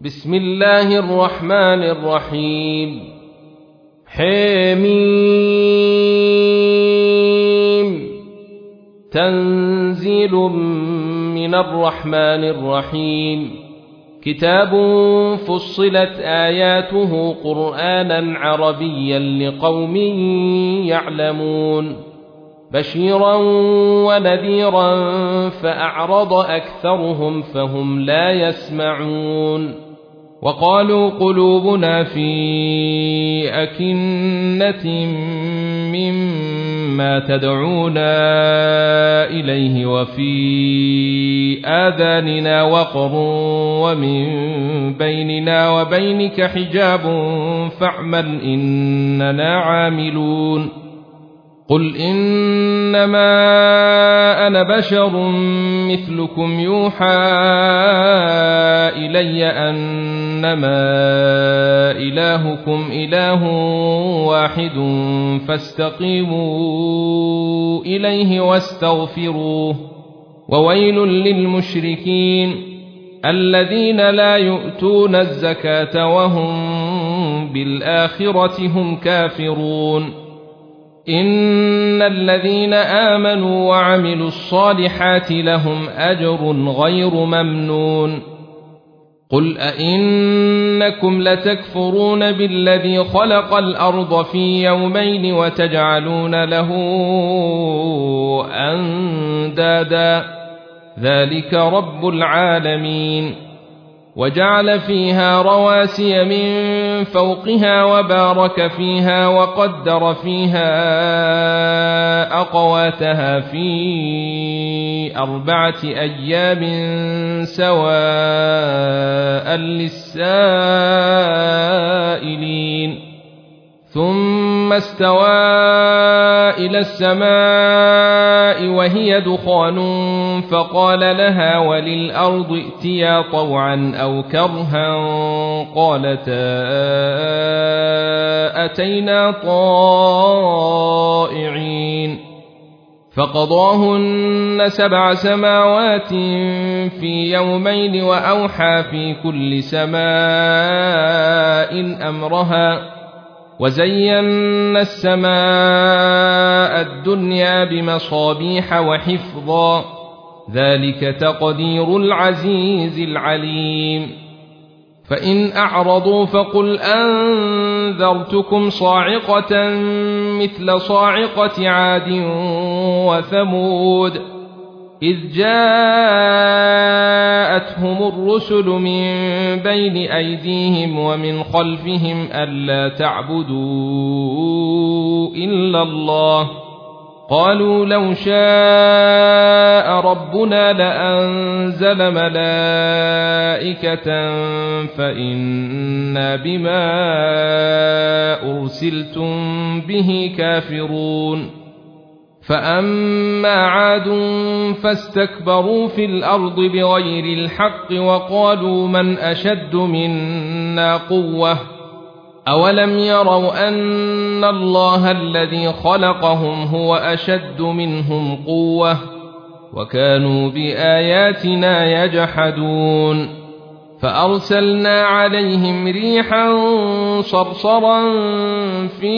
بسم الله الرحمن الرحيم. حميم. تنزيل من الرحمن الرحيم. كتاب فصلت آياته قرآنا عربيا لقوم يعلمون، بشيرا ونذيرا فأعرض أكثرهم فهم لا يسمعون. وقالوا قلوبنا في أكنة مما تدعونا إليه وفي آذاننا وقر ومن بيننا وبينك حجاب فاعمل إننا عاملون. قل إنما أنا بشر مثلكم يوحى إلي أنما إلهكم إله واحد فاستقيموا إليه واستغفروه. وويل للمشركين الذين لا يؤتون الزكاة وهم بالآخرة هم كافرون. إن الذين آمنوا وعملوا الصالحات لهم أجر غير ممنون. قل أئنكم لتكفرون بالذي خلق الأرض في يومين وتجعلون له أندادا ذلك رب العالمين. وجعل فيها رواسي من فوقها وبارك فيها وقدر فيها أقواتها في 4 أيام سواء للسائلين. ثم استوى إلى السماء وهي دخان فقال لها وللأرض ائتيا طوعا أو كرها قالتا أتينا طائعين. فقضاهن 7 سماوات في يومين وأوحى في كل سماء أمرها وزينا السماء الدنيا بمصابيح وحفظا ذلك تقدير العزيز العليم. فإن أعرضوا فقل أنذرتكم صاعقة مثل صاعقة عاد وثمود إذ جاءتهم الرسل من بين أيديهم ومن خلفهم ألا تعبدوا إلا الله قالوا لو شاء ربنا لأنزل ملائكة فإنا بما أرسلتم به كافرون. فأما عاد فاستكبروا في الأرض بغير الحق وقالوا من أشد منا قوة أولم يروا أن الله الذي خلقهم هو أشد منهم قوة وكانوا بآياتنا يجحدون. فأرسلنا عليهم ريحا صرصرا في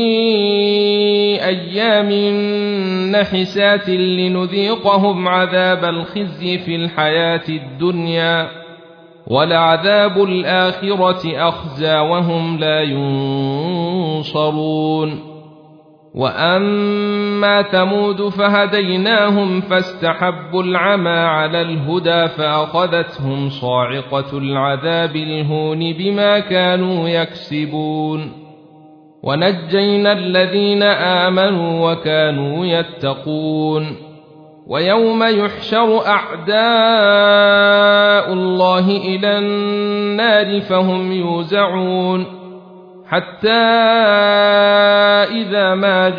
أيام نحسات لنذيقهم عذاب الخزي في الحياة الدنيا ولعذاب الآخرة أخزى وهم لا ينصرون. وأما ثمود فهديناهم فاستحبوا العمى على الهدى فأخذتهم صاعقة العذاب الهون بما كانوا يكسبون. ونجينا الذين آمنوا وكانوا يتقون. ويوم يحشر أعداء الله إلى النار فهم يوزعون حتى إذا ما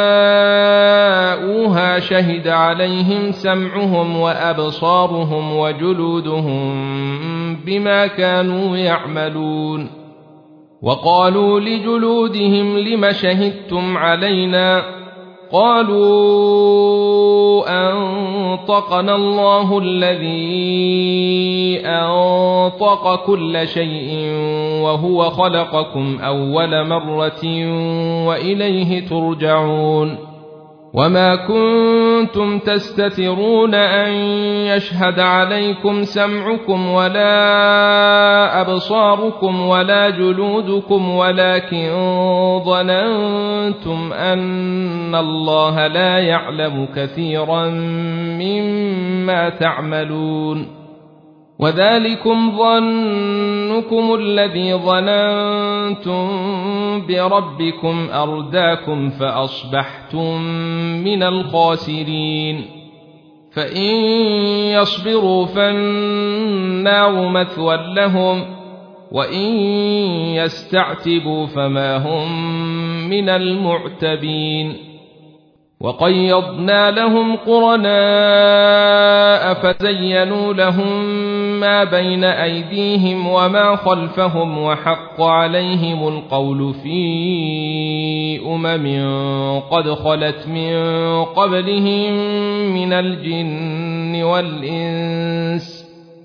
جاءوها شهد عليهم سمعهم وأبصارهم وجلودهم بما كانوا يعملون. وقالوا لجلودهم لم شهدتم علينا قالوا أنطقنا الله الذي أنطق كل شيء وهو خلقكم أول مرة وإليه ترجعون وما كنتم تستترون أن يشهد عليكم سمعكم ولا أبصاركم ولا جلودكم ولكن ظننتم أن الله لا يعلم كثيرا مما تعملون وذلكم ظنكم الذي ظننتم بربكم أرداكم فأصبحتم من الخاسرين فإن يصبروا فالنار مثوى لهم وإن يستعتبوا فما هم من المعتبين وقيضنا لهم قرناء فزينوا لهم ما بين أيديهم وما خلفهم وحق عليهم القول في قد خلت من قبلهم من الجن والإنس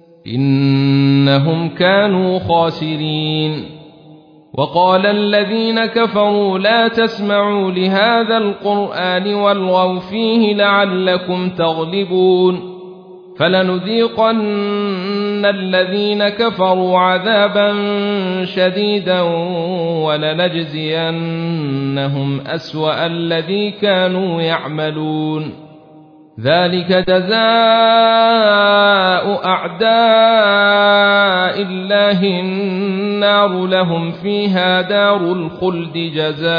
إنهم كانوا خاسرين وقال الذين كفروا لا تسمعوا لهذا القرآن والغوا فيه لعلكم تغلبون فلنذيقن الذين كفروا عذابا شديدا ولنجزينهم أسوأ الذي كانوا يعملون ذلك جزاء أعداء الله النار لهم فيها دار الخلد جزاء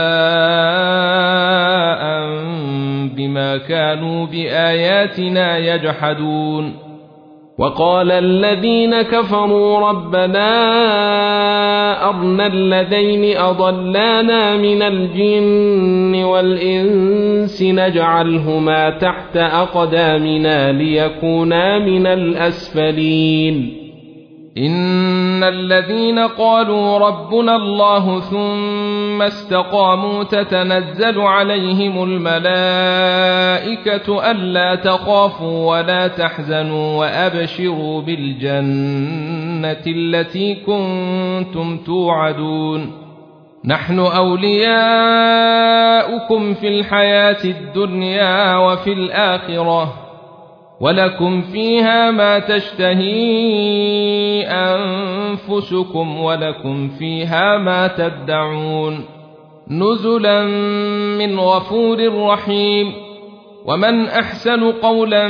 بما كانوا بآياتنا يجحدون وقال الذين كفروا ربنا أرنا الذين أضلانا من الجن والإنس نجعلهما تحت أقدامنا ليكونا من الأسفلين إن الذين قالوا ربنا الله ثم استقاموا تتنزل عليهم الملائكة ألا تخافوا ولا تحزنوا وأبشروا بالجنة التي كنتم توعدون نحن أولياؤكم في الحياة الدنيا وفي الآخرة ولكم فيها ما تشتهي أنفسكم ولكم فيها ما تدعون نزلا من غفور رحيم ومن أحسن قولا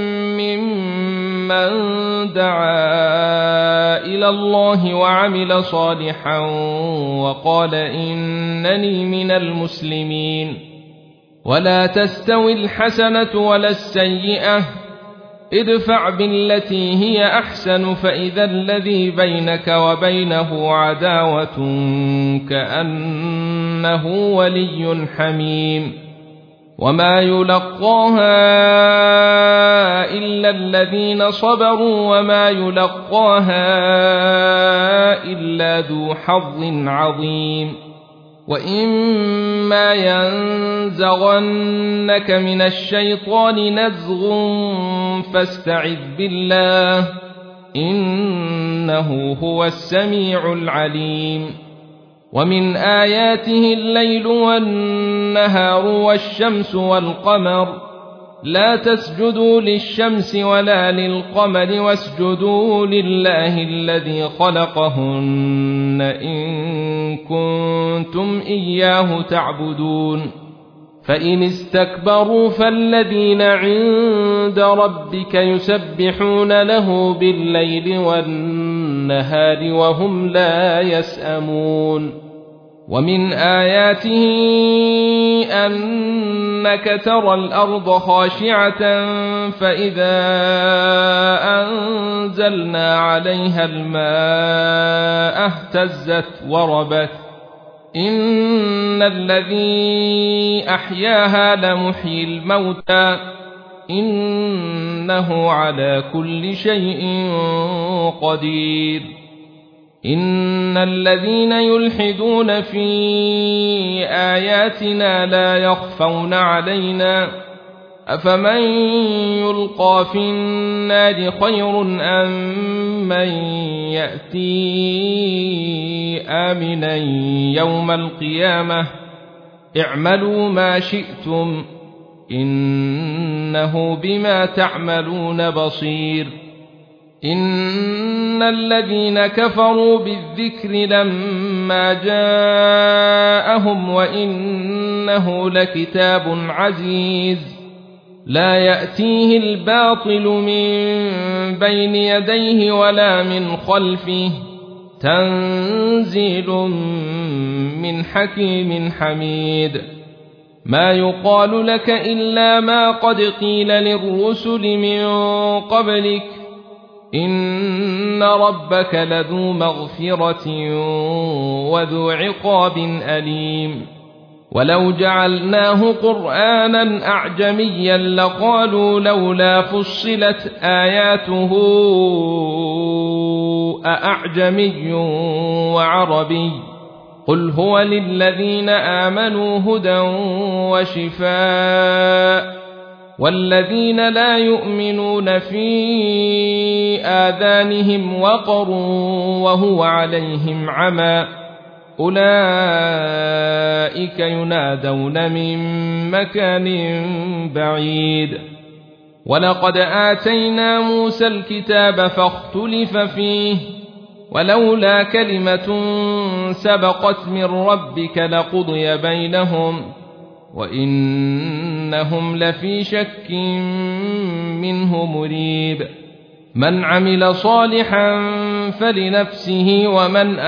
ممن دعا إلى الله وعمل صالحا وقال إنني من المسلمين ولا تستوي الحسنة ولا السيئة ادفع بالتي هي أحسن فإذا الذي بينك وبينه عداوة كأنه ولي حميم وما يلقاها إلا الذين صبروا وما يلقاها إلا ذو حظ عظيم وإما ينزغنك من الشيطان نزغ فاستعذ بالله إنه هو السميع العليم ومن آياته الليل والنهار والشمس والقمر لا تسجدوا للشمس ولا للقمر واسجدوا لله الذي خلقهن إن كنتم إياه تعبدون فإن استكبروا فالذين عند ربك يسبحون له بالليل والنهار وهم لا يسأمون ومن آياته أنك ترى الأرض خاشعة فإذا أنزلنا عليها الماء اهتزت وربت إن الذي أحياها لمحيي الموتى إنه على كل شيء قدير إن الذين يلحدون في آياتنا لا يخفون علينا أفمن يلقى في النار خير أم من يأتي آمنا يوم القيامة اعملوا ما شئتم إنه بما تعملون بصير إن الذين كفروا بالذكر لما جاءهم وإنه لكتاب عزيز لا يأتيه الباطل من بين يديه ولا من خلفه تنزيل من حكيم حميد ما يقال لك إلا ما قد قيل للرسل من قبلك إن ربك لذو مغفرة وذو عقاب أليم ولو جعلناه قرآنا أعجميا لقالوا لولا فصلت آياته أأعجمي وعربي قل هو للذين آمنوا هدى وشفاء والذين لا يؤمنون في آذانهم وقر وهو عليهم عمى أولئك ينادون من مكان بعيد ولقد آتينا موسى الكتاب فاختلف فيه ولولا كلمة سبقت من ربك لقضي بينهم وإنهم لفي شك منه مريب من عمل صالحا فلنفسه ومن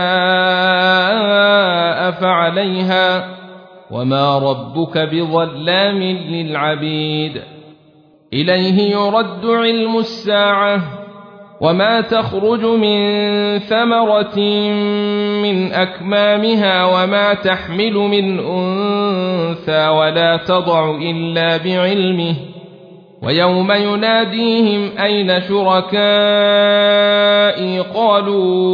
أساء فعليها وما ربك بظلام للعبيد إليه يرد علم الساعة وما تخرج من ثمرة من أكمامها وما تحمل من أنثى ولا تضع إلا بعلمه ويوم يناديهم أين شركائي قالوا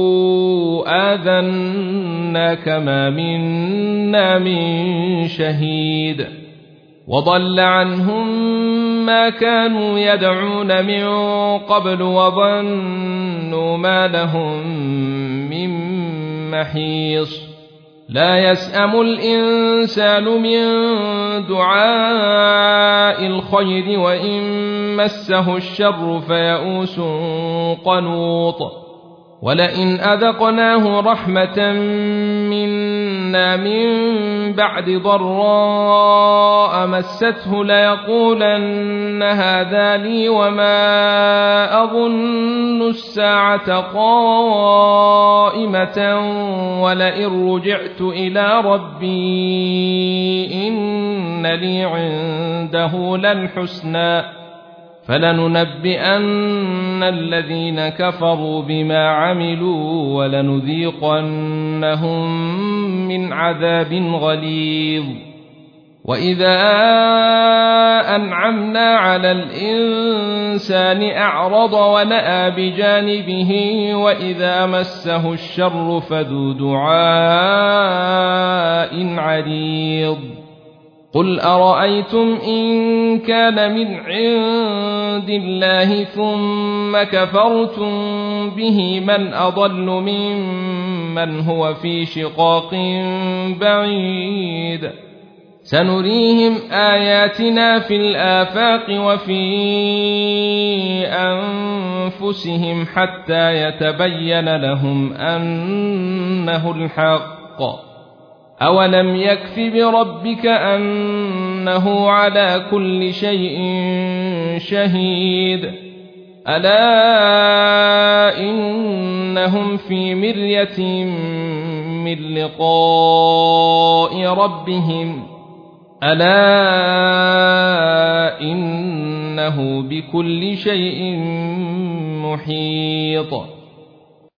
آذناك ما منا من شهيد وضل عنهم ما كانوا يدعون من قبل وظنوا ما لهم من محيص لا يسأم الإنسان من دعاء الخير وإن مسه الشر فيئوس قنوط ولئن أذقناه رحمة منا من بعد ضراء مسته ليقولن هذا لي وما أظن الساعة قائمة ولئن رجعت إلى ربي إن لي عنده للحسنى فلننبئن الذين كفروا بما عملوا ولنذيقنهم من عذاب غليظ وإذا أنعمنا على الإنسان أعرض ونأى بجانبه وإذا مسه الشر فذو دعاء عريض قل أرأيتم إن كان من عند الله ثم كفرتم به من أضل ممن هو في شقاق بعيد سنريهم آياتنا في الآفاق وفي أنفسهم حتى يتبين لهم أنه الحق أولم يكف بربك أنه على كل شيء شهيد ألا إنهم في مرية من لقاء ربهم ألا إنه بكل شيء محيط